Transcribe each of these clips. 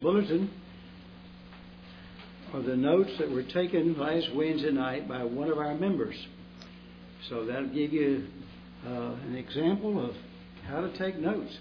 Bulletin are the notes that were taken last Wednesday night by one of our members. So that'll give you an example of how to take notes.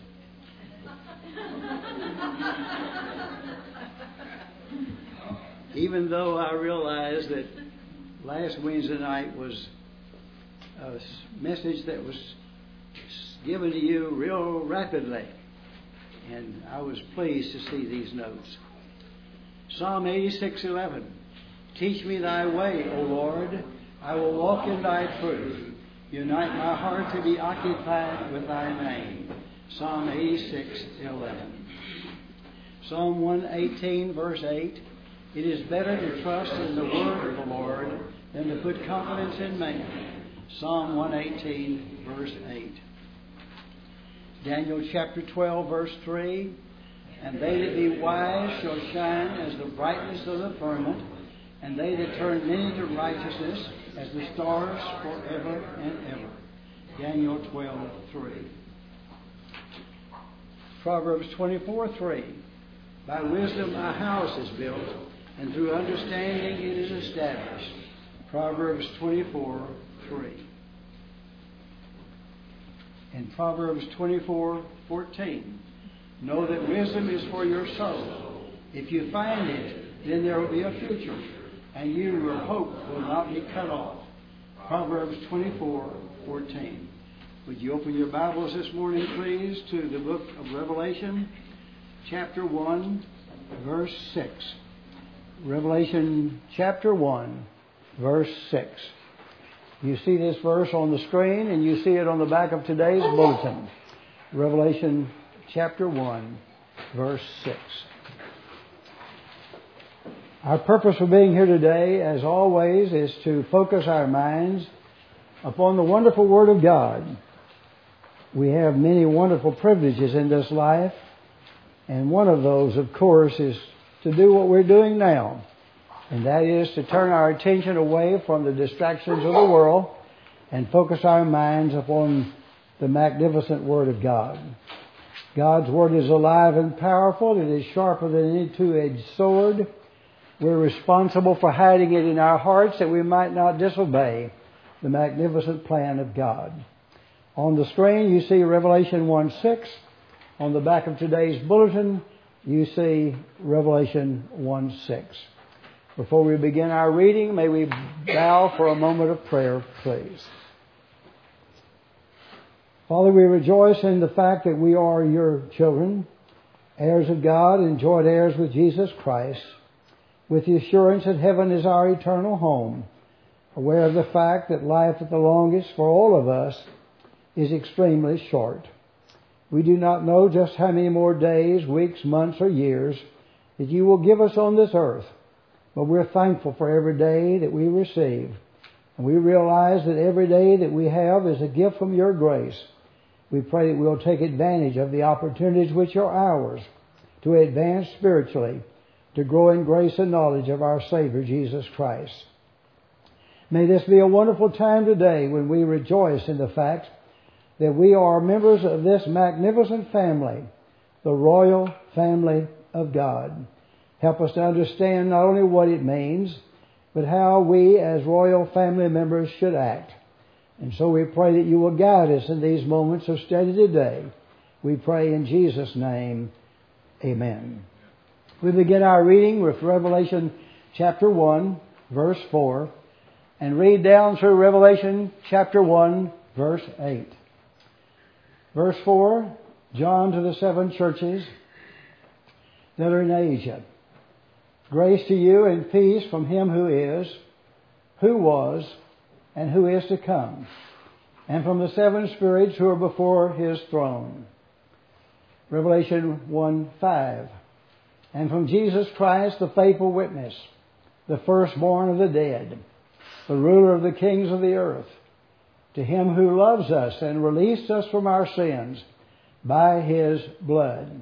Even though I realize that last Wednesday night was a message that was given to you real rapidly, and I was pleased to see these notes. Psalm 86:11. Teach me thy way, O Lord. I will walk in thy truth. Unite my heart to be occupied with thy name. Psalm 86:11. Psalm 118, verse 8. It is better to trust in the word of the Lord than to put confidence in man. Psalm 118, verse 8. Daniel chapter 12, verse 3. And they that be wise shall shine as the brightness of the firmament, and they that turn many to righteousness as the stars forever and ever. Daniel 12, 3. Proverbs 24, 3. By wisdom a house is built, and through understanding it is established. Proverbs 24, 3. In Proverbs 24, 14. Know that wisdom is for your soul. If you find it, then there will be a future, and your hope will not be cut off. Proverbs 24, 14. Would you open your Bibles this morning, please, to the book of Revelation, chapter 1, verse 6. Revelation chapter 1, verse 6. You see this verse on the screen, and you see it on the back of today's bulletin. Revelation chapter 1, verse 6. Our purpose for being here today, as always, is to focus our minds upon the wonderful Word of God. We have many wonderful privileges in this life, and one of those, of course, is to do what we're doing now, and that is to turn our attention away from the distractions of the world and focus our minds upon the magnificent Word of God. God's Word is alive and powerful. It is sharper than any two-edged sword. We're responsible for hiding it in our hearts that we might not disobey the magnificent plan of God. On the screen you see Revelation 1:6. On the back of today's bulletin you see Revelation 1:6. Before we begin our reading, may we bow for a moment of prayer, please. Father, we rejoice in the fact that we are your children, heirs of God and joint heirs with Jesus Christ, with the assurance that heaven is our eternal home, aware of the fact that life at the longest for all of us is extremely short. We do not know just how many more days, weeks, months, or years that you will give us on this earth, but we're thankful for every day that we receive, and we realize that every day that we have is a gift from your grace. We pray that we'll take advantage of the opportunities which are ours to advance spiritually, to grow in grace and knowledge of our Savior, Jesus Christ. May this be a wonderful time today when we rejoice in the fact that we are members of this magnificent family, the royal family of God. Help us to understand not only what it means, but how we as royal family members should act. And so we pray that you will guide us in these moments of study today. We pray in Jesus' name, amen. We begin our reading with Revelation chapter 1, verse 4, and read down through Revelation chapter 1, verse 8. Verse 4, John to the 7 churches that are in Asia. Grace to you and peace from him who is, who was, and who is to come, and from the 7 spirits who are before his throne. Revelation 1:5. And from Jesus Christ, the faithful witness, the firstborn of the dead, the ruler of the kings of the earth, to him who loves us and released us from our sins by his blood.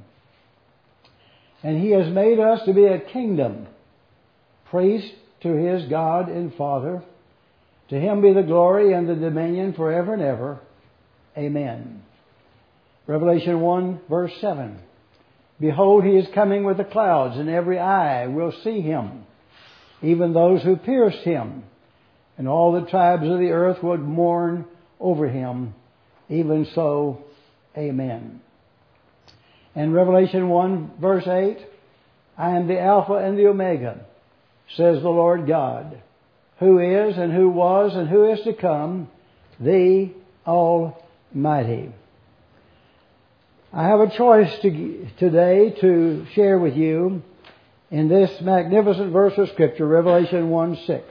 And he has made us to be a kingdom, priest to his God and Father. To him be the glory and the dominion forever and ever. Amen. Revelation 1, verse 7. Behold, he is coming with the clouds, and every eye will see him, even those who pierced him. And all the tribes of the earth would mourn over him. Even so, amen. And Revelation 1 verse 8, I am the Alpha and the Omega, says the Lord God, who is and who was and who is to come, the Almighty. I have a choice today to share with you in this magnificent verse of Scripture, Revelation 1:6.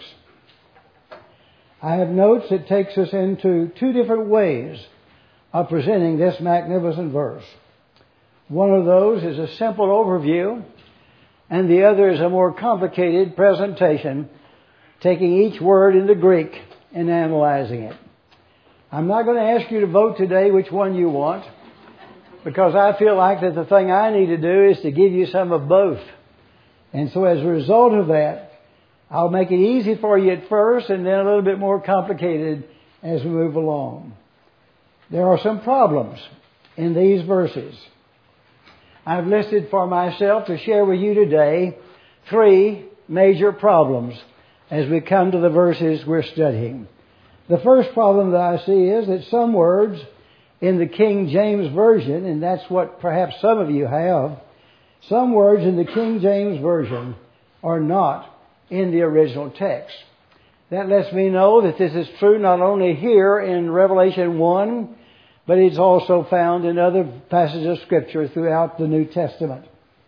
I have notes that takes us into two different ways of presenting this magnificent verse. One of those is a simple overview, and the other is a more complicated presentation, taking each word in the Greek and analyzing it. I'm not going to ask you to vote today which one you want, because I feel like that the thing I need to do is to give you some of both. And so as a result of that, I'll make it easy for you at first and then a little bit more complicated as we move along. There are some problems in these verses. I've listed for myself to share with you today 3 major problems as we come to the verses we're studying. The first problem that I see is that some words in the King James Version, and that's what perhaps some of you have, some words in the King James Version are not in the original text. That lets me know that this is true not only here in Revelation 1, but it's also found in other passages of Scripture throughout the New Testament.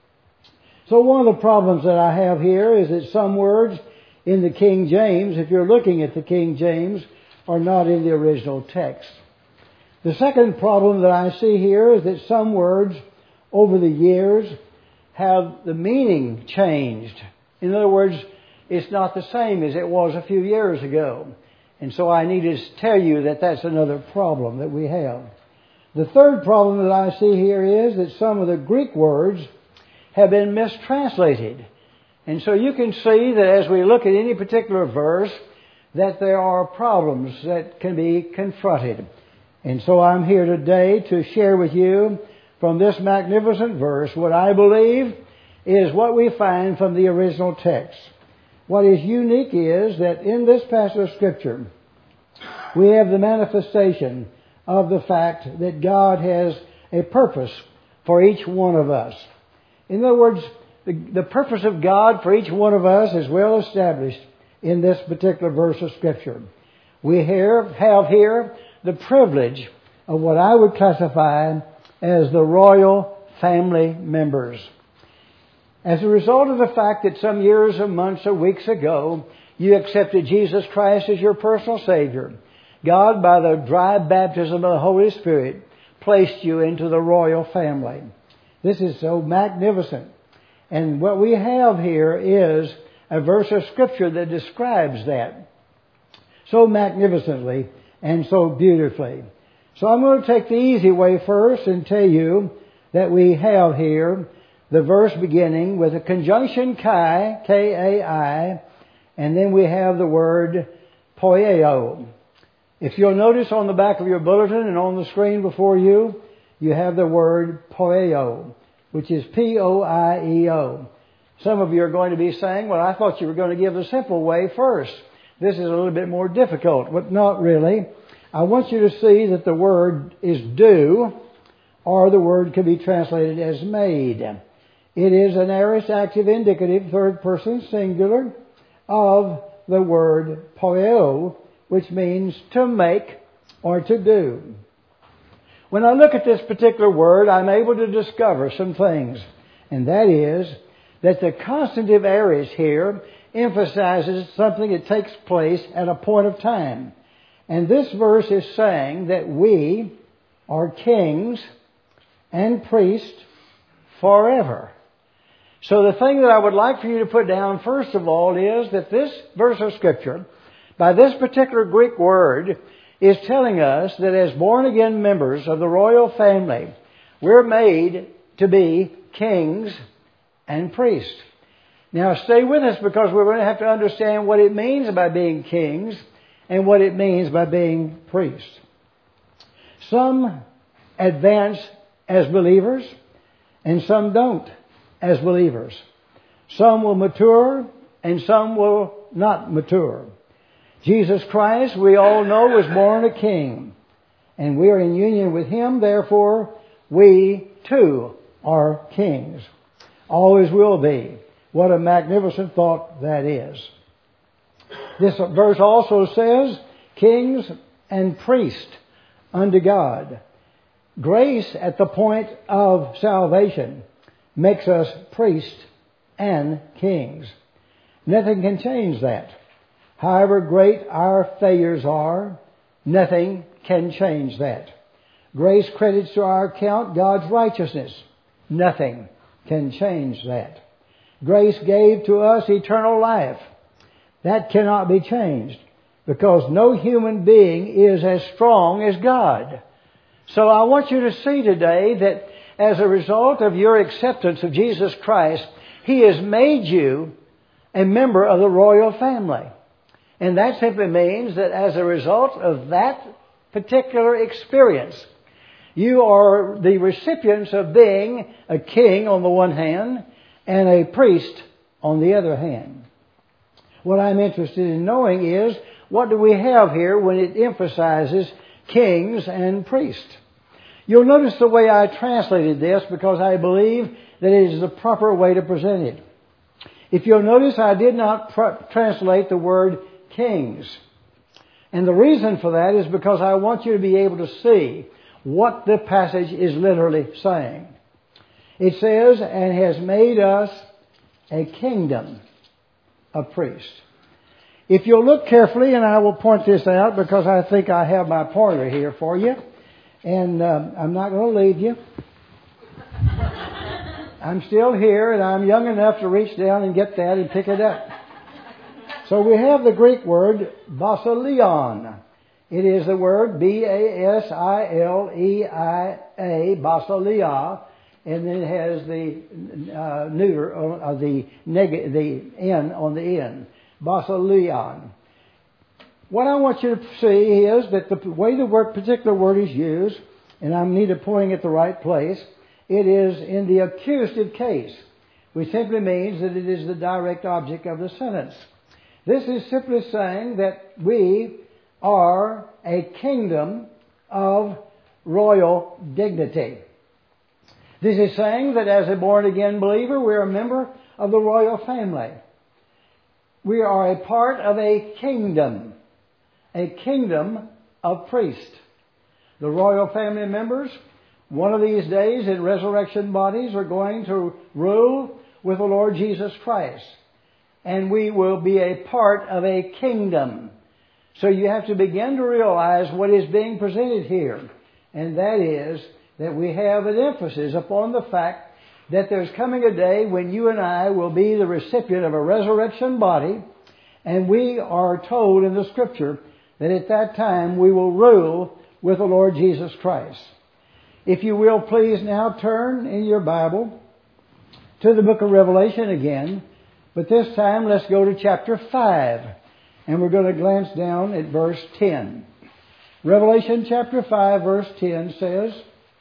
So one of the problems that I have here is that some words in the King James, if you're looking at the King James, are not in the original text. The second problem that I see here is that some words over the years have the meaning changed. In other words, it's not the same as it was a few years ago. And so I need to tell you that that's another problem that we have. The third problem that I see here is that some of the Greek words have been mistranslated. And so you can see that as we look at any particular verse, that there are problems that can be confronted. And so I'm here today to share with you from this magnificent verse what I believe is what we find from the original text. What is unique is that in this passage of Scripture, we have the manifestation of the fact that God has a purpose for each one of us. In other words, the purpose of God for each one of us is well established in this particular verse of Scripture. We have here the privilege of what I would classify as the royal family members. As a result of the fact that some years or months or weeks ago, you accepted Jesus Christ as your personal Savior, God, by the dry baptism of the Holy Spirit, placed you into the royal family. This is so magnificent. And what we have here is a verse of Scripture that describes that so magnificently and so beautifully. So I'm going to take the easy way first and tell you that we have here the verse beginning with a conjunction kai, K-A-I, and then we have the word poieo. If you'll notice on the back of your bulletin and on the screen before you, you have the word poieo, which is P-O-I-E-O. Some of you are going to be saying, well, I thought you were going to give the simple way first. This is a little bit more difficult, but not really. I want you to see that the word is do, or the word can be translated as made. It is an aorist active indicative, third person singular, of the word poieo, which means to make or to do. When I look at this particular word, I'm able to discover some things. And that is that the constantive aorist here emphasizes something that takes place at a point of time. And this verse is saying that we are kings and priests forever. So the thing that I would like for you to put down first of all is that this verse of Scripture, by this particular Greek word, is telling us that as born-again members of the royal family, we're made to be kings and priests. Now stay with us, because we're going to have to understand what it means by being kings and what it means by being priests. Some advance as believers and some don't as believers. Some will mature and some will not mature. Jesus Christ, we all know, was born a king. And we are in union with Him, therefore we too are kings. Always will be. What a magnificent thought that is. This verse also says, kings and priests unto God. Grace at the point of salvation makes us priests and kings. Nothing can change that. However great our failures are, nothing can change that. Grace credits to our account God's righteousness. Nothing can change that. Grace gave to us eternal life. That cannot be changed because no human being is as strong as God. So I want you to see today that as a result of your acceptance of Jesus Christ, He has made you a member of the royal family. And that simply means that as a result of that particular experience, you are the recipients of being a king on the one hand and a priest on the other hand. What I'm interested in knowing is, what do we have here when it emphasizes kings and priests? You'll notice the way I translated this because I believe that it is the proper way to present it. If you'll notice, I did not translate the word kings. And the reason for that is because I want you to be able to see what the passage is literally saying. It says, and has made us a kingdom of priests. If you'll look carefully, and I will point this out because I think I have my pointer here for you, and I'm not going to leave you. I'm still here, and I'm young enough to reach down and get that and pick it up. So we have the Greek word basileia. It is the word B-A-S-I-L-E-I-A, basileia, and then it has the neuter, the N on the end. Basileia. What I want you to see is that the way the particular word is used, and I need to point at the right place, it is in the accusative case, which simply means that it is the direct object of the sentence. This is simply saying that we are a kingdom of royal dignity. This is saying that as a born-again believer, we are a member of the royal family. We are a part of a kingdom of priests. The royal family members, one of these days in resurrection bodies, are going to rule with the Lord Jesus Christ. And we will be a part of a kingdom. So you have to begin to realize what is being presented here. And that is that we have an emphasis upon the fact that there's coming a day when you and I will be the recipient of a resurrection body. And we are told in the Scripture that at that time we will rule with the Lord Jesus Christ. If you will please now turn in your Bible to the book of Revelation again. But this time let's go to chapter 5. And we're going to glance down at verse 10. Revelation chapter 5 verse 10 says,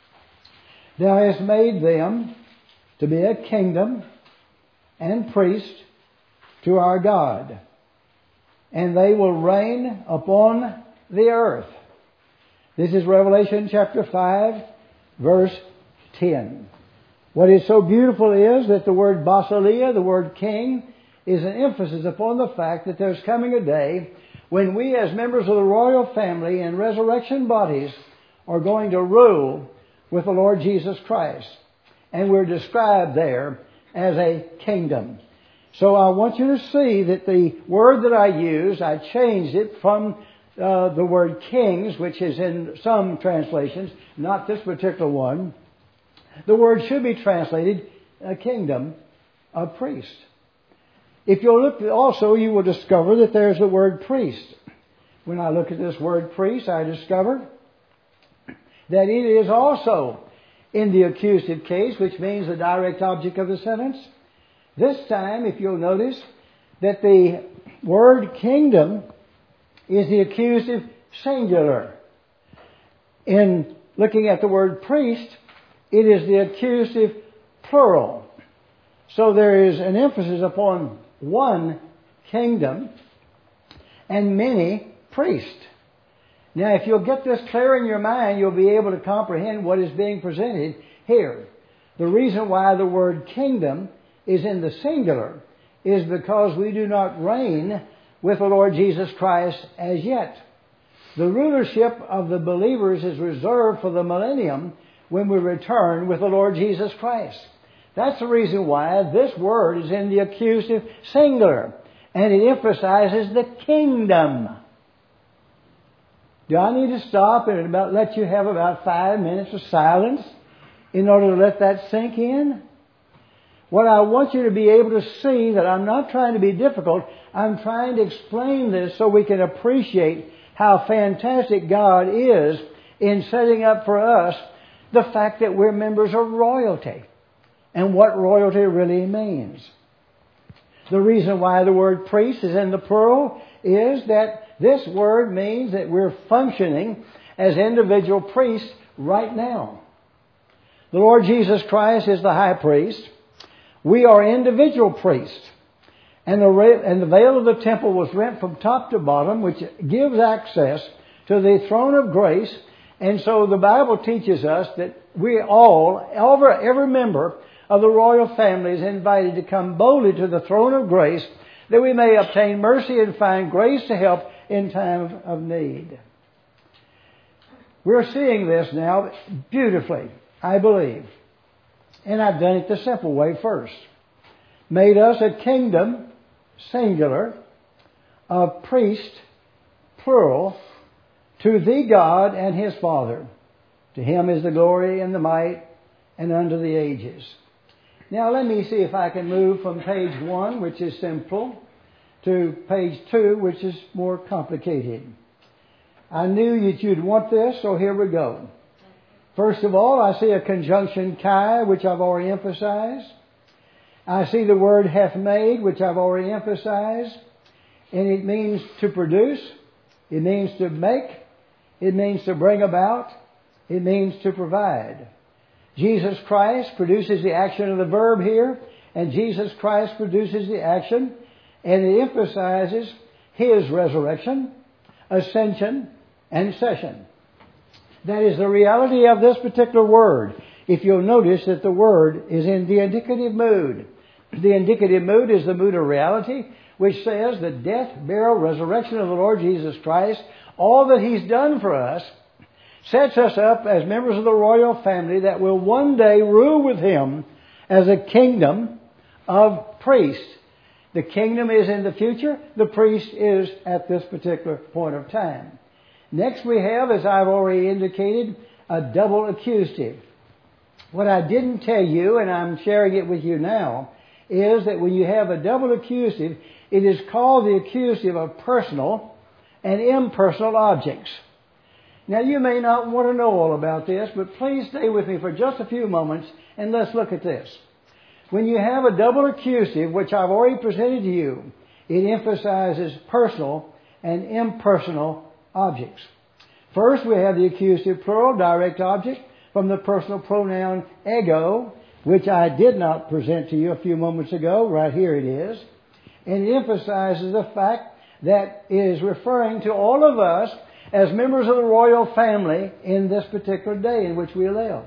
Thou hast made them to be a kingdom and priest to our God, and they will reign upon the earth. This is Revelation chapter 5 verse 10. What is so beautiful is that the word basileia, the word king, is an emphasis upon the fact that there's coming a day when we as members of the royal family in resurrection bodies are going to rule with the Lord Jesus Christ. And we're described there as a kingdom. So I want you to see that the word that I used, I changed it from the word kings, which is in some translations, not this particular one. The word should be translated a kingdom of priests. If you'll look also, you will discover that there's the word priest. When I look at this word priest, I discover that it is also in the accusative case, which means the direct object of the sentence. This time, if you'll notice, that the word kingdom is the accusative singular. In looking at the word priest, it is the accusative plural. So there is an emphasis upon one kingdom and many priests. Now, if you'll get this clear in your mind, you'll be able to comprehend what is being presented here. The reason why the word kingdom is in the singular is because we do not reign with the Lord Jesus Christ as yet. The rulership of the believers is reserved for the millennium when we return with the Lord Jesus Christ. That's the reason why this word is in the accusative singular, and it emphasizes the kingdom. Do I need to stop and let you have about 5 minutes of silence in order to let that sink in? What I want you to be able to see, that I'm not trying to be difficult, I'm trying to explain this so we can appreciate how fantastic God is in setting up for us the fact that we're members of royalty and what royalty really means. The reason why the word priest is in the plural is that this word means that we're functioning as individual priests right now. The Lord Jesus Christ is the high priest. We are individual priests. And the veil of the temple was rent from top to bottom, which gives access to the throne of grace. And so the Bible teaches us that we all, every member of the royal family is invited to come boldly to the throne of grace that we may obtain mercy and find grace to help in time of need. We're seeing this now beautifully, I believe. And I've done it the simple way first. Made us a kingdom, singular, of priest, plural, to the God and His Father. To Him is the glory and the might and unto the ages. Now let me see if I can move from page 1, which is simple, to page 2, which is more complicated. I knew that you'd want this, so here we go. First of all, I see a conjunction kai, which I've already emphasized. I see the word hath made, which I've already emphasized. And it means to produce. It means to make. It means to bring about. It means to provide. Jesus Christ produces the action of the verb here, and Jesus Christ produces the action, and it emphasizes His resurrection, ascension, and session. That is the reality of this particular word. If you'll notice that the word is in the indicative mood. The indicative mood is the mood of reality, which says the death, burial, resurrection of the Lord Jesus Christ, all that He's done for us, sets us up as members of the royal family that will one day rule with Him as a kingdom of priests. The kingdom is in the future. The priest is at this particular point of time. Next we have, as I've already indicated, a double accusative. What I didn't tell you, and I'm sharing it with you now, is that when you have a double accusative, it is called the accusative of personal and impersonal objects. Now, you may not want to know all about this, but please stay with me for just a few moments and let's look at this. When you have a double accusative, which I've already presented to you, it emphasizes personal and impersonal objects. First, we have the accusative plural, direct object, from the personal pronoun ego, which I did not present to you a few moments ago. Right here it is. And it emphasizes the fact that it is referring to all of us as members of the royal family in this particular day in which we live.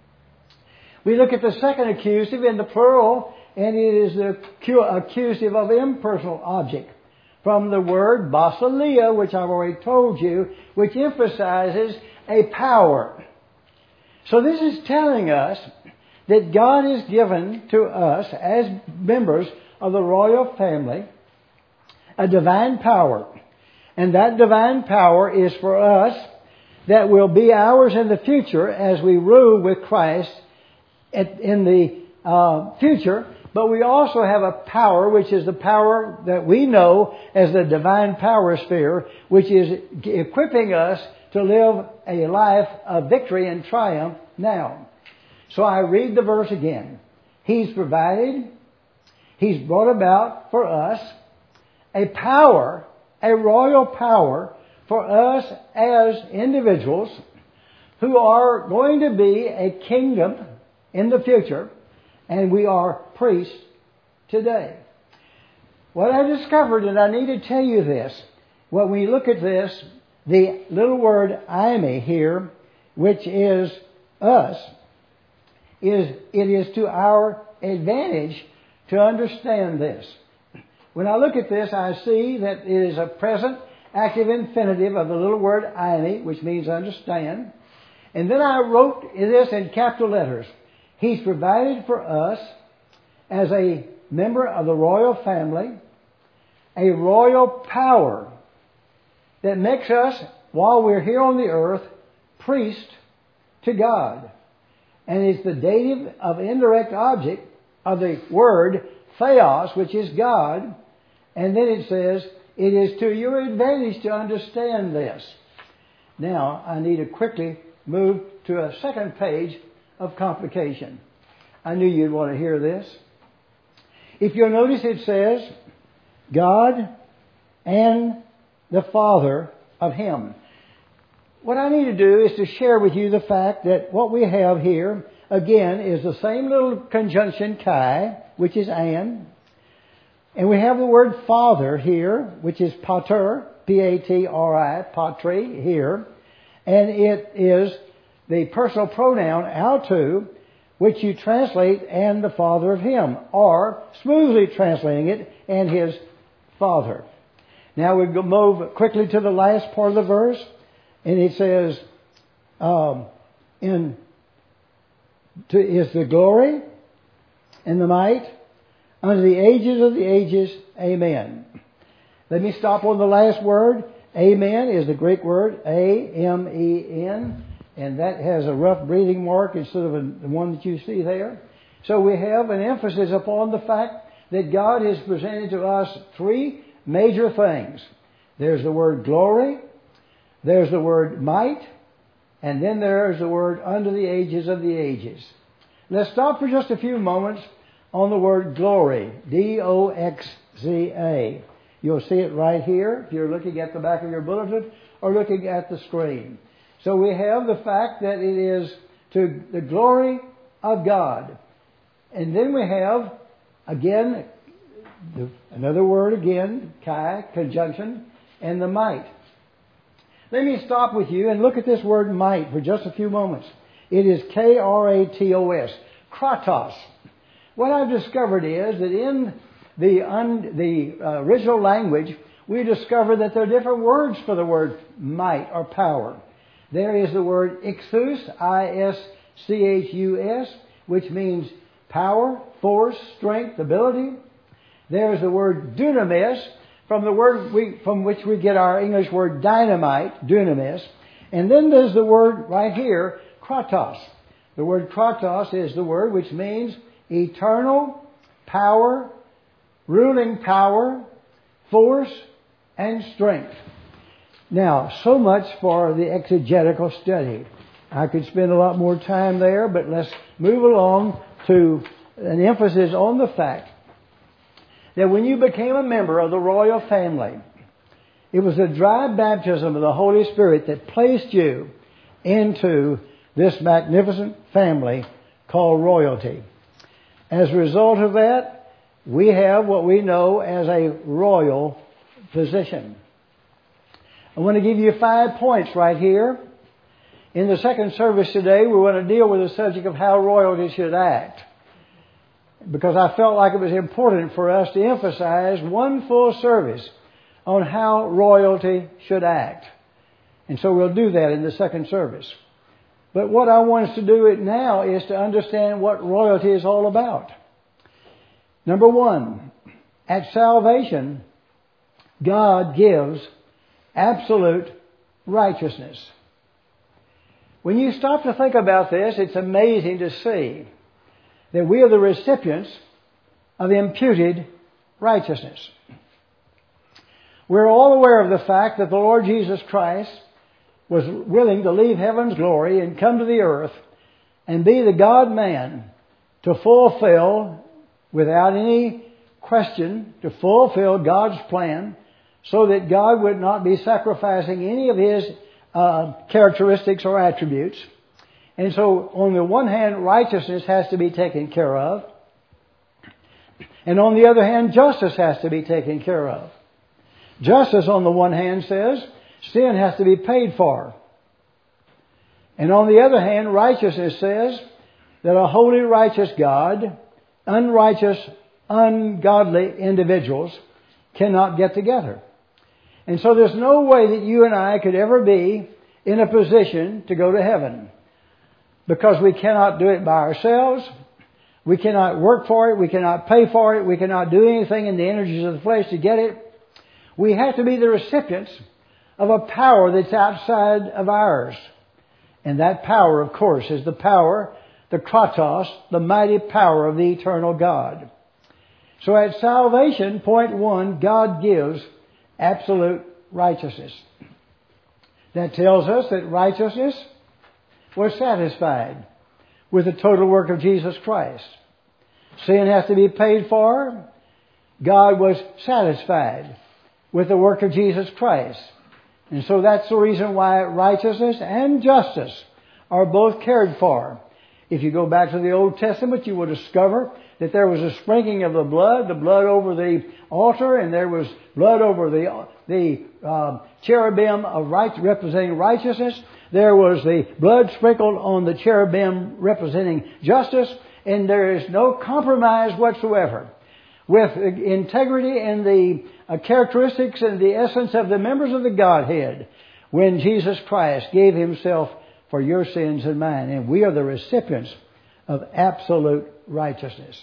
We look at the second accusative in the plural, and it is the accusative of impersonal object from the word basileia, which I've already told you, which emphasizes a power. So this is telling us that God has given to us as members of the royal family a divine power. And that divine power is for us that will be ours in the future as we rule with Christ in the future. But we also have a power, which is the power that we know as the divine power sphere, which is equipping us to live a life of victory and triumph now. So I read the verse again. He's provided, He's brought about for us a power, a royal power for us as individuals who are going to be a kingdom in the future. and we are priests today. What I discovered, and I need to tell you this, when we look at this, the little word "eimi" here, which is us, it is to our advantage to understand this. When I look at this, I see that it is a present active infinitive of the little word "eimi," which means understand. And then I wrote this in capital letters. He's provided for us as a member of the royal family, a royal power that makes us, while we're here on the earth, priest to God. And it's the dative of indirect object of the word theos, which is God. And then it says, it is to your advantage to understand this. Now, I need to quickly move to a second page of complication. I knew you'd want to hear this. If you'll notice, it says, God and the Father of Him. What I need to do is to share with you the fact that what we have here, again, is the same little conjunction kai, which is and we have the word Father here, which is pater, P-A-T-R-I, patri here, and it is the personal pronoun autou, which you translate and the Father of Him, or smoothly translating it, and His Father. Now we move quickly to the last part of the verse, and it says, is the glory and the might unto the ages of the ages. Amen. Let me stop on the last word. Amen is the Greek word A-M-E-N, and that has a rough breathing mark instead of the one that you see there. So we have an emphasis upon the fact that God has presented to us three major things. There's the word glory, there's the word might, and then there's the word unto the ages of the ages. Let's stop for just a few moments on the word glory, D-O-X-Z-A. You'll see it right here if you're looking at the back of your bulletin or looking at the screen. So we have the fact that it is to the glory of God. And then we have, again, another word again, kai, conjunction, and the might. Let me stop with you and look at this word might for just a few moments. It is K-R-A-T-O-S, kratos. What I've discovered is that in the original language, we discovered that there are different words for the word might or power. There is the word ischus, I-S-C-H-U-S, which means power, force, strength, ability. There is the word dunamis, from the word from which we get our English word dynamite, dunamis. And then there's the word right here, kratos. The word kratos is the word which means eternal power, ruling power, force, and strength. Now, so much for the exegetical study. I could spend a lot more time there, but let's move along to an emphasis on the fact that when you became a member of the royal family, it was a dry baptism of the Holy Spirit that placed you into this magnificent family called royalty. As a result of that, we have what we know as a royal position. I want to give you 5 points right here. In the second service today, we want to deal with the subject of how royalty should act, because I felt like it was important for us to emphasize one full service on how royalty should act. And so we'll do that in the second service. But what I want us to do it now is to understand what royalty is all about. Number 1, at salvation, God gives absolute righteousness. When you stop to think about this, it's amazing to see that we are the recipients of imputed righteousness. We're all aware of the fact that the Lord Jesus Christ was willing to leave heaven's glory and come to the earth and be the God-man to fulfill, without any question, to fulfill God's plan so that God would not be sacrificing any of His characteristics or attributes. And so, on the one hand, righteousness has to be taken care of. And on the other hand, justice has to be taken care of. Justice, on the one hand, says sin has to be paid for. And on the other hand, righteousness says that a holy, righteous God, unrighteous, ungodly individuals cannot get together. And so there's no way that you and I could ever be in a position to go to heaven, because we cannot do it by ourselves. We cannot work for it. We cannot pay for it. We cannot do anything in the energies of the flesh to get it. We have to be the recipients of a power that's outside of ours. And that power, of course, is the power, the kratos, the mighty power of the eternal God. So at salvation, point one, God gives absolute righteousness. That tells us that righteousness was satisfied with the total work of Jesus Christ. Sin has to be paid for. God was satisfied with the work of Jesus Christ. And so that's the reason why righteousness and justice are both cared for. If you go back to the Old Testament, you will discover that there was a sprinkling of the blood over the altar, and there was blood over the cherubim of representing righteousness. There was the blood sprinkled on the cherubim representing justice, and there is no compromise whatsoever with integrity and the characteristics and the essence of the members of the Godhead when Jesus Christ gave Himself for your sins and mine. And we are the recipients of absolute righteousness.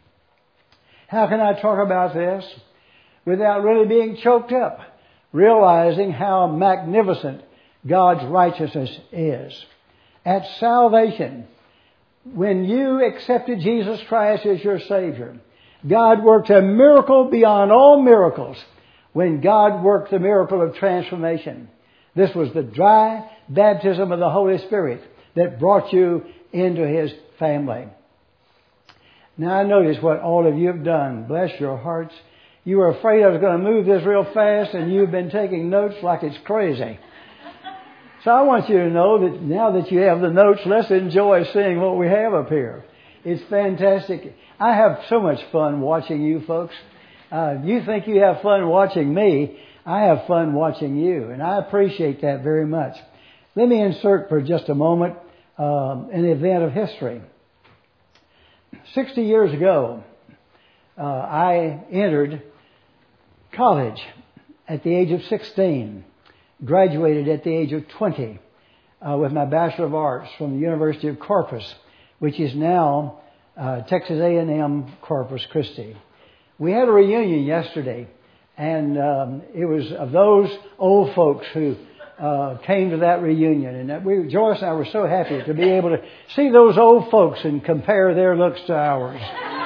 How can I talk about this without really being choked up, realizing how magnificent God's righteousness is? At salvation, when you accepted Jesus Christ as your Savior, God worked a miracle beyond all miracles when God worked the miracle of transformation. This was the dry baptism of the Holy Spirit that brought you into His family. Now I notice what all of you have done. Bless your hearts. You were afraid I was going to move this real fast, and you've been taking notes like it's crazy. So I want you to know that now that you have the notes, let's enjoy seeing what we have up here. It's fantastic. I have so much fun watching you folks. You think you have fun watching me. I have fun watching you, and I appreciate that very much. Let me insert for just a moment an event of history. 60 years ago, I entered college at the age of 16, graduated at the age of 20 with my Bachelor of Arts from the University of Corpus, which is now Texas A&M Corpus Christi. We had a reunion yesterday, and it was of those old folks who came to that reunion. And Joyce and I were so happy to be able to see those old folks and compare their looks to ours.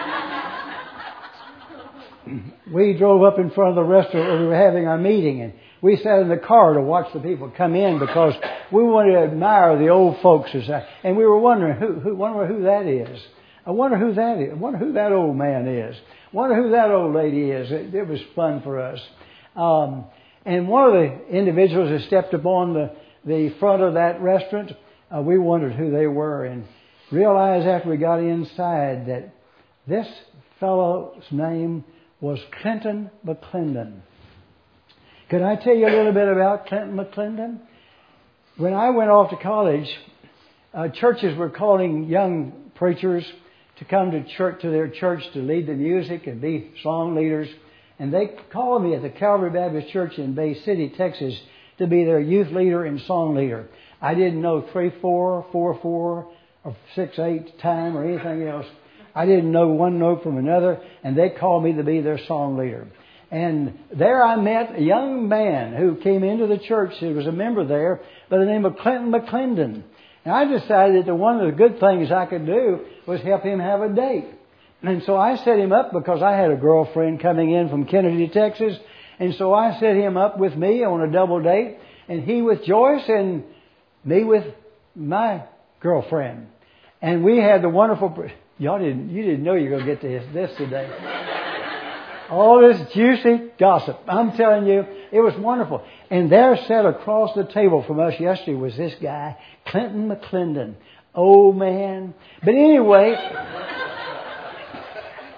We drove up in front of the restaurant where we were having our meeting, and we sat in the car to watch the people come in because we wanted to admire the old folks. And we were wondering who that is. I wonder who that is. I wonder who that old man is. I wonder who that old lady is. It was fun for us. And one of the individuals that stepped upon the front of that restaurant, we wondered who they were, and realized after we got inside that this fellow's name was Clinton McClendon. Could I tell you a little bit about Clinton McClendon? When I went off to college, churches were calling young preachers to come to their church to lead the music and be song leaders. And they called me at the Calvary Baptist Church in Bay City, Texas, to be their youth leader and song leader. I didn't know 3/4, 4/4, or 6/8 time or anything else. I didn't know one note from another, and they called me to be their song leader. And there I met a young man who came into the church who was a member there by the name of Clinton McClendon. And I decided that one of the good things I could do was help him have a date. And so I set him up because I had a girlfriend coming in from Kennedy, Texas. And so I set him up with me on a double date, and he with Joyce and me with my girlfriend. And we had the wonderful... You didn't know you were going to get this today. All this juicy gossip. I'm telling you, it was wonderful. And there sat across the table from us yesterday was this guy, Clinton McClendon. Old man. But anyway,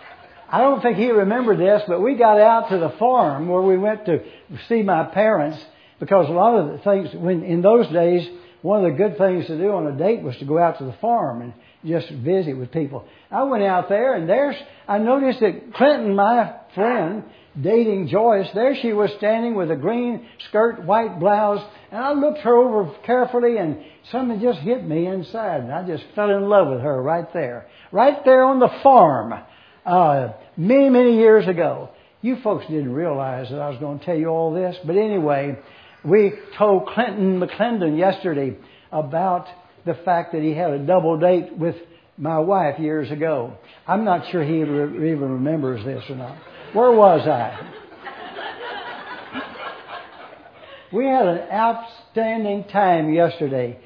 I don't think he remembered this, but we got out to the farm where we went to see my parents, because a lot of the things, in those days, one of the good things to do on a date was to go out to the farm and just visit with people. I went out there, and I noticed that Clinton, my friend, dating Joyce, there she was standing with a green skirt, white blouse, and I looked her over carefully, and something just hit me inside, and I just fell in love with her right there on the farm, many, many years ago. You folks didn't realize that I was going to tell you all this, but anyway, we told Clinton McClendon yesterday about the fact that he had a double date with my wife years ago. I'm not sure he even remembers this or not. Where was I? We had an outstanding time yesterday,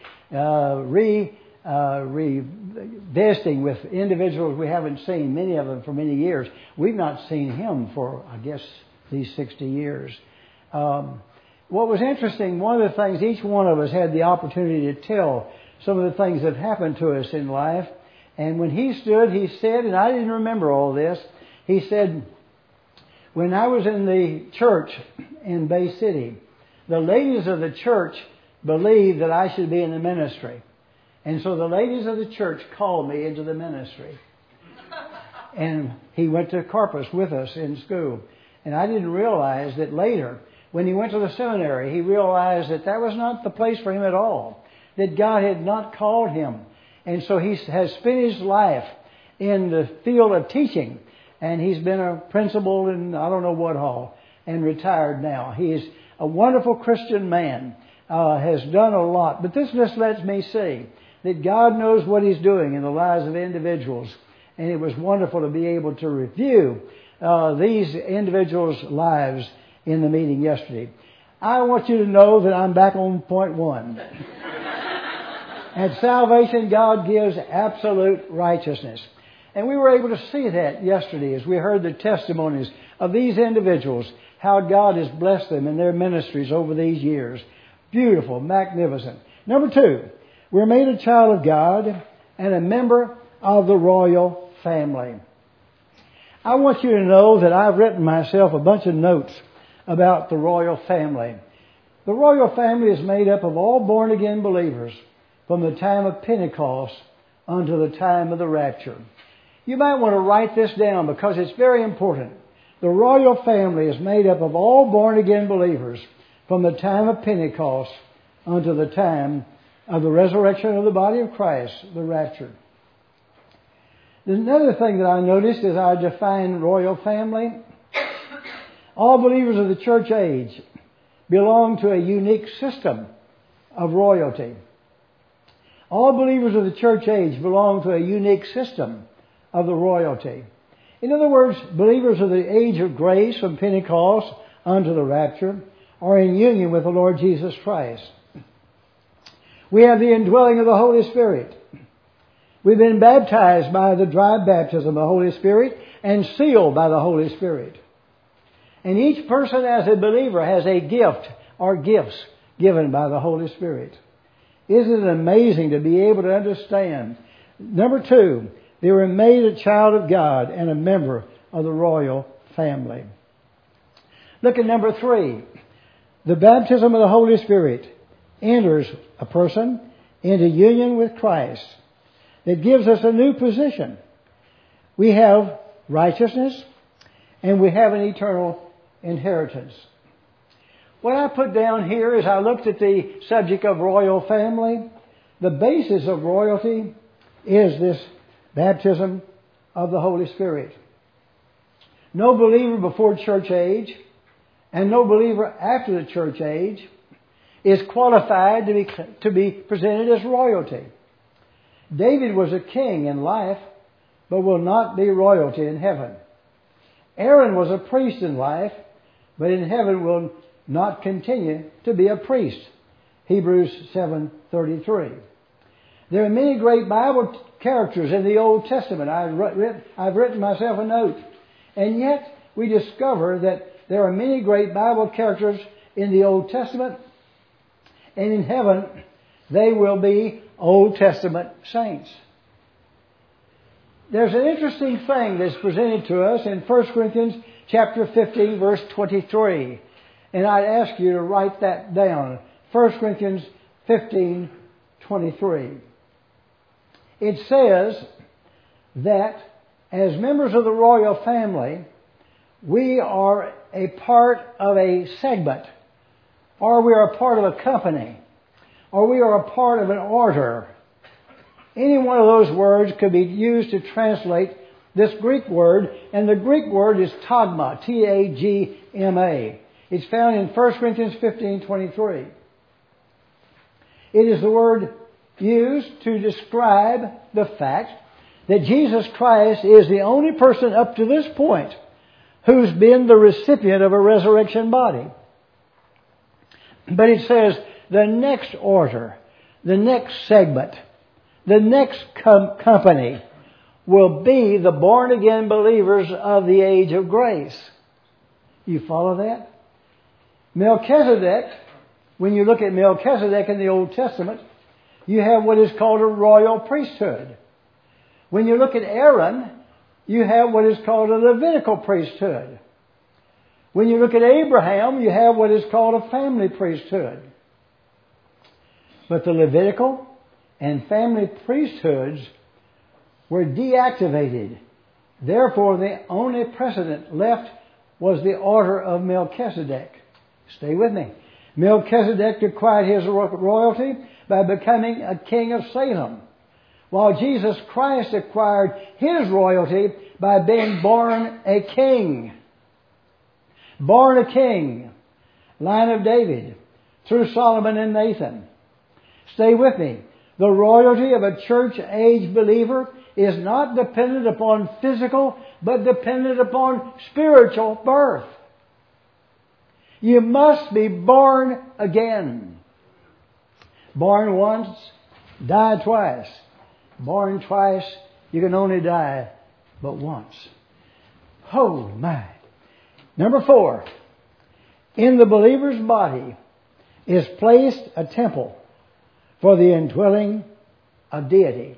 revisiting with individuals we haven't seen, many of them for many years. We've not seen him for, I guess, these 60 years. What was interesting, one of the things, each one of us had the opportunity to tell some of the things that happened to us in life. And when he stood, he said, and I didn't remember all this, he said, when I was in the church in Bay City, the ladies of the church believed that I should be in the ministry. And so the ladies of the church called me into the ministry. And he went to Corpus with us in school. And I didn't realize that later, when he went to the seminary, he realized that that was not the place for him at all. That God had not called him. And so he has spent his life in the field of teaching. And he's been a principal in I don't know what hall and retired now. He is a wonderful Christian man, has done a lot. But this just lets me see that God knows what He's doing in the lives of individuals. And it was wonderful to be able to review these individuals' lives in the meeting yesterday. I want you to know that I'm back on point one. At salvation, God gives absolute righteousness. And we were able to see that yesterday as we heard the testimonies of these individuals, how God has blessed them in their ministries over these years. Beautiful, magnificent. Number 2, we're made a child of God and a member of the royal family. I want you to know that I've written myself a bunch of notes about the royal family. The royal family is made up of all born-again believers from the time of Pentecost unto the time of the rapture. You might want to write this down because it's very important. The royal family is made up of all born-again believers from the time of Pentecost unto the time of the resurrection of the body of Christ, the rapture. Another thing that I noticed as I define royal family, all believers of the church age belong to a unique system of royalty. All believers of the church age belong to a unique system of the royalty. In other words, believers of the age of grace from Pentecost unto the rapture are in union with the Lord Jesus Christ. We have the indwelling of the Holy Spirit. We've been baptized by the dry baptism of the Holy Spirit and sealed by the Holy Spirit. And each person as a believer has a gift or gifts given by the Holy Spirit. Isn't it amazing to be able to understand? Number 2, they were made a child of God and a member of the royal family. Look at number 3. The baptism of the Holy Spirit enters a person into union with Christ. That gives us a new position. We have righteousness and we have an eternal inheritance. What I put down here as I looked at the subject of royal family, the basis of royalty is this baptism of the Holy Spirit. No believer before church age and no believer after the church age is qualified to be presented as royalty. David was a king in life, but will not be royalty in heaven. Aaron was a priest in life, but in heaven will not continue to be a priest. Hebrews 7:33. There are many great Bible characters in the Old Testament. I've written myself a note. And yet we discover that there are many great Bible characters in the Old Testament. And in heaven, they will be Old Testament saints. There's an interesting thing that's presented to us in 1 Corinthians chapter 15, verse 23. And I'd ask you to write that down. 1 Corinthians 15, 23. It says that as members of the royal family, we are a part of a segment, or we are a part of a company, or we are a part of an order. Any one of those words could be used to translate this Greek word, and the Greek word is tagma, T-A-G-M-A. It's found in 1 Corinthians 15:23. It is the word used to describe the fact that Jesus Christ is the only person up to this point who's been the recipient of a resurrection body. But it says the next order, the next segment, the next company will be the born-again believers of the age of grace. You follow that? Melchizedek, when you look at Melchizedek in the Old Testament, you have what is called a royal priesthood. When you look at Aaron, you have what is called a Levitical priesthood. When you look at Abraham, you have what is called a family priesthood. But the Levitical and family priesthoods were deactivated. Therefore, the only precedent left was the order of Melchizedek. Stay with me. Melchizedek acquired his royalty by becoming a king of Salem, while Jesus Christ acquired his royalty by being born a king. Born a king, line of David, through Solomon and Nathan. Stay with me. The royalty of a church-age believer is not dependent upon physical, but dependent upon spiritual birth. You must be born again. Born once, die twice. Born twice, you can only die but once. Oh my. Number 4. In the believer's body is placed a temple for the indwelling of deity.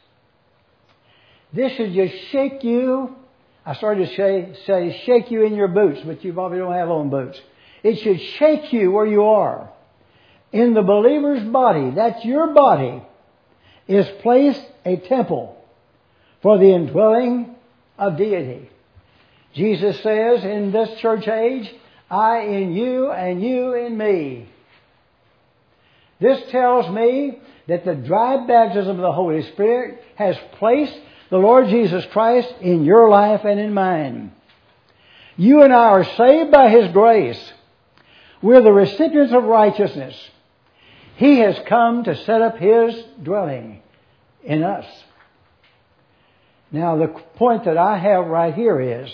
This should just shake you. I started to say shake you in your boots, but you probably don't have on boots. It should shake you where you are. In the believer's body, that's your body, is placed a temple for the indwelling of deity. Jesus says in this church age, I in you and you in me. This tells me that the dry baptism of the Holy Spirit has placed the Lord Jesus Christ in your life and in mine. You and I are saved by His grace. We're the recipients of righteousness. He has come to set up His dwelling in us. Now, the point that I have right here is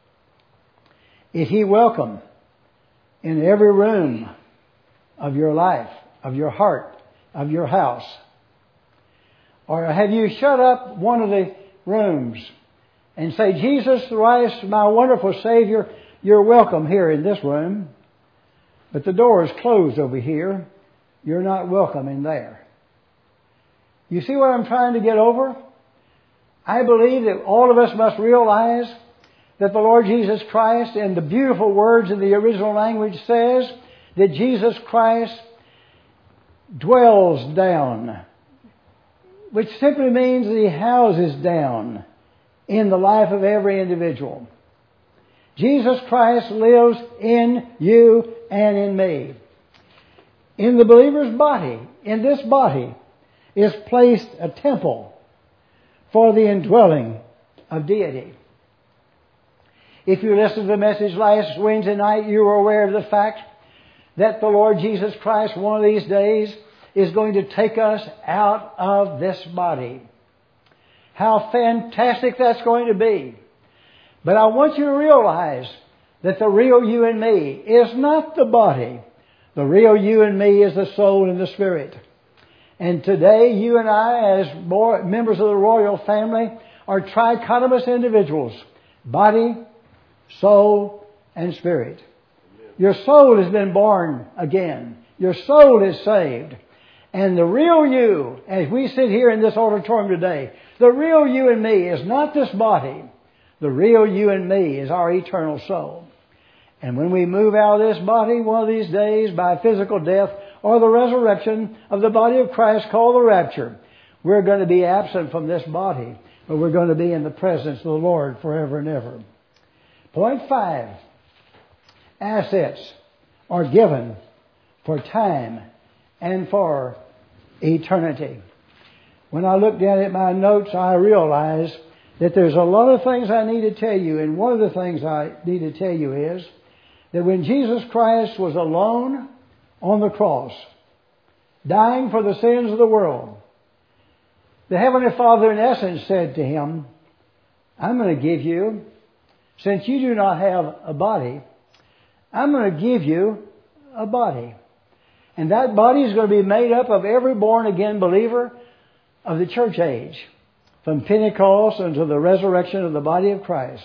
He welcome in every room of your life, of your heart, of your house? Or have you shut up one of the rooms and say, Jesus Christ, my wonderful Savior, you're welcome here in this room, but the door is closed over here. You're not welcome in there. You see what I'm trying to get over? I believe that all of us must realize that the Lord Jesus Christ, in the beautiful words in the original language, says that Jesus Christ dwells down, which simply means that He houses down in the life of every individual. Jesus Christ lives in you and in me. In the believer's body, in this body, is placed a temple for the indwelling of deity. If you listened to the message last Wednesday night, you were aware of the fact that the Lord Jesus Christ, one of these days, is going to take us out of this body. How fantastic that's going to be. But I want you to realize that the real you and me is not the body. The real you and me is the soul and the spirit. And today, you and I, as members of the royal family, are trichotomous individuals. Body, soul, and spirit. Your soul has been born again. Your soul is saved. And the real you, as we sit here in this auditorium today, The real you and me is not this body. The real you and me is our eternal soul. And when we move out of this body one of these days by physical death or the resurrection of the body of Christ called the rapture, we're going to be absent from this body, but we're going to be in the presence of the Lord forever and ever. Point 5. Assets are given for time and for eternity. When I looked down at my notes, I realized that there's a lot of things I need to tell you. And one of the things I need to tell you is that when Jesus Christ was alone on the cross, dying for the sins of the world, the Heavenly Father in essence said to Him, I'm going to give you, since you do not have a body, I'm going to give you a body. And that body is going to be made up of every born-again believer of the church age, from Pentecost until the resurrection of the body of Christ.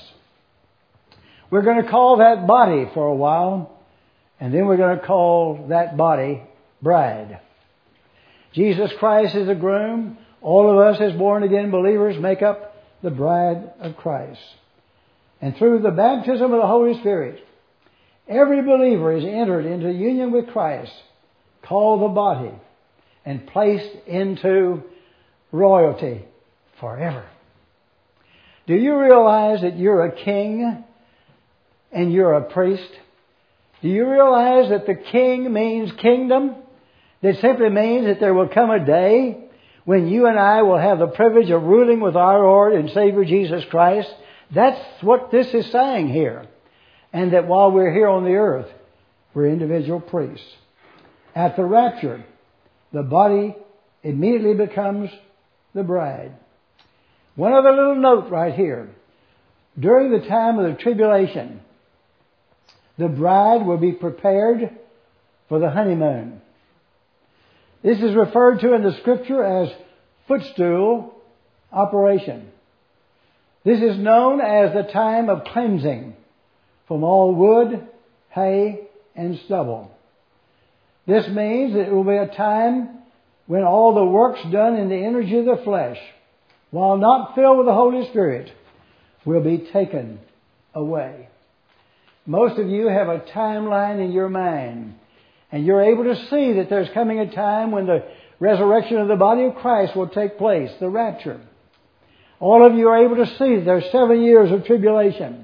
We're going to call that body for a while, and then we're going to call that body bride. Jesus Christ is the groom. All of us as born-again believers make up the bride of Christ. And through the baptism of the Holy Spirit, every believer is entered into union with Christ, called the body, and placed into royalty forever. Do you realize that you're a king and you're a priest? Do you realize that the king means kingdom? That simply means that there will come a day when you and I will have the privilege of ruling with our Lord and Savior Jesus Christ. That's what this is saying here. And that while we're here on the earth, we're individual priests. At the rapture, the body immediately becomes the bride. One other little note right here. During the time of the tribulation, the bride will be prepared for the honeymoon. This is referred to in the Scripture as footstool operation. This is known as the time of cleansing from all wood, hay, and stubble. This means that it will be a time when all the works done in the energy of the flesh, while not filled with the Holy Spirit, will be taken away. Most of you have a timeline in your mind, and you're able to see that there's coming a time when the resurrection of the body of Christ will take place, the rapture. All of you are able to see that there's 7 years of tribulation.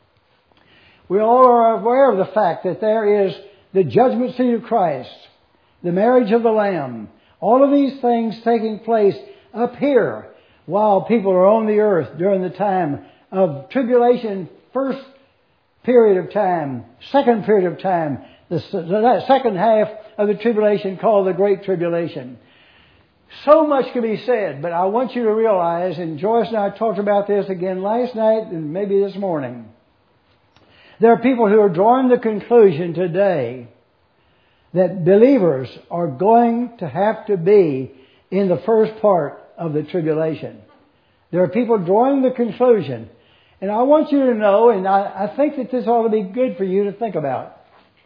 We all are aware of the fact that there is the judgment seat of Christ, the marriage of the Lamb, all of these things taking place up here while people are on the earth during the time of tribulation, first period of time, second period of time, the second half of the tribulation called the Great Tribulation. So much can be said, but I want you to realize, and Joyce and I talked about this again last night and maybe this morning, there are people who are drawing the conclusion today that believers are going to have to be in the first part of the tribulation. There are people drawing the conclusion. And I want you to know, and I think that this ought to be good for you to think about.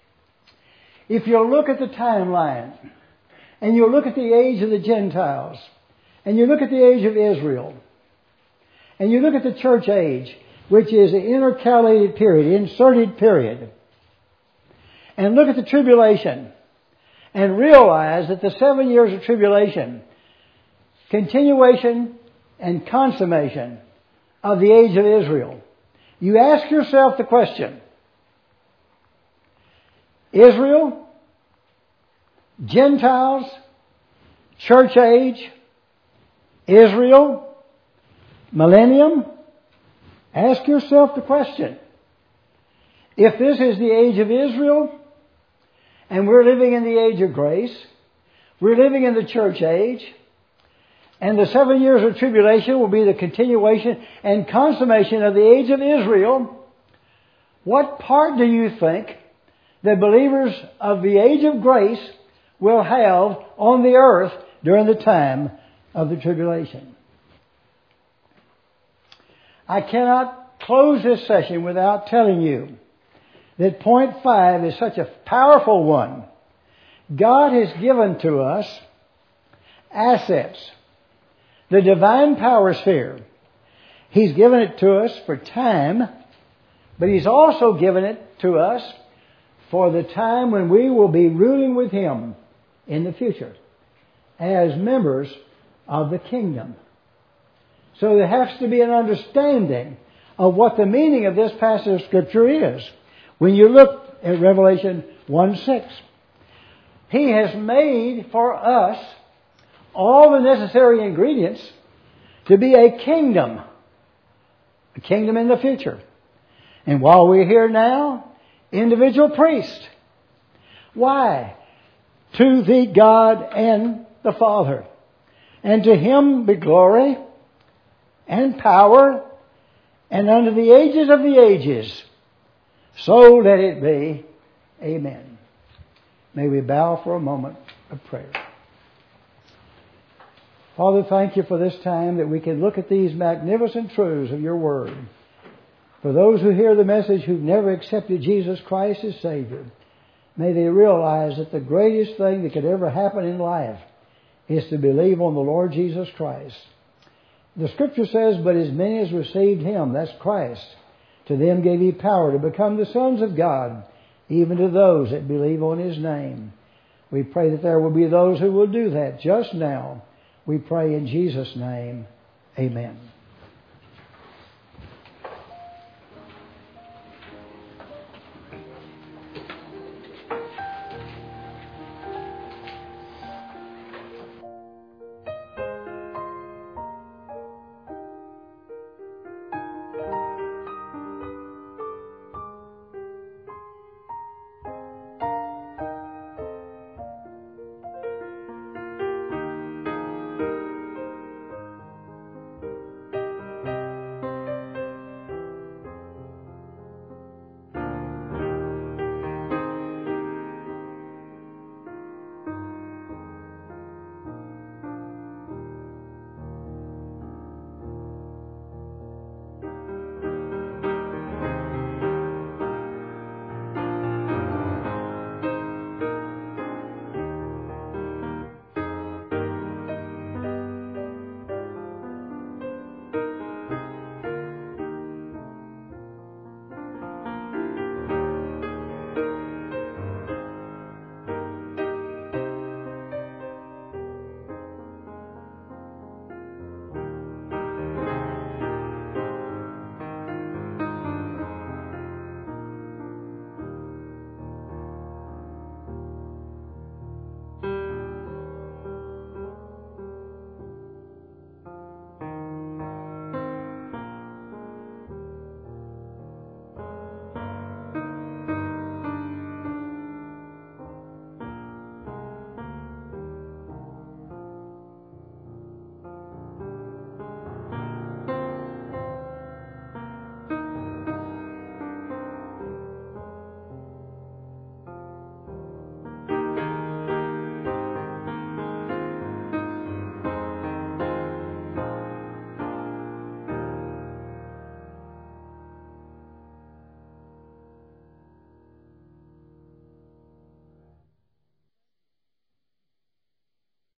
If you'll look at the timeline, and you'll look at the age of the Gentiles, and you look at the age of Israel, and you look at the church age, which is an intercalated period, inserted period, and look at the tribulation, and realize that the 7 years of tribulation, continuation and consummation of the age of Israel, you ask yourself the question, Israel, Gentiles, church age, Israel, millennium? Ask yourself the question. If this is the age of Israel, and we're living in the age of grace, we're living in the church age, and the 7 years of tribulation will be the continuation and consummation of the age of Israel, what part do you think the believers of the age of grace will have on the earth during the time of the tribulation? I cannot close this session without telling you that point 5 is such a powerful one. God has given to us assets the divine power sphere. He's given it to us for time, but He's also given it to us for the time when we will be ruling with Him in the future as members of the kingdom. So there has to be an understanding of what the meaning of this passage of Scripture is. When you look at Revelation 1:6, He has made for us all the necessary ingredients to be a kingdom in the future. And while we're here now, individual priests. Why? To the God and the Father. And to Him be glory and power and unto the ages of the ages. So let it be. Amen. May we bow for a moment of prayer. Father, thank You for this time that we can look at these magnificent truths of Your Word. For those who hear the message who've never accepted Jesus Christ as Savior, may they realize that the greatest thing that could ever happen in life is to believe on the Lord Jesus Christ. The Scripture says, but as many as received Him, that's Christ, to them gave He power to become the sons of God, even to those that believe on His name. We pray that there will be those who will do that just now. We pray in Jesus' name. Amen.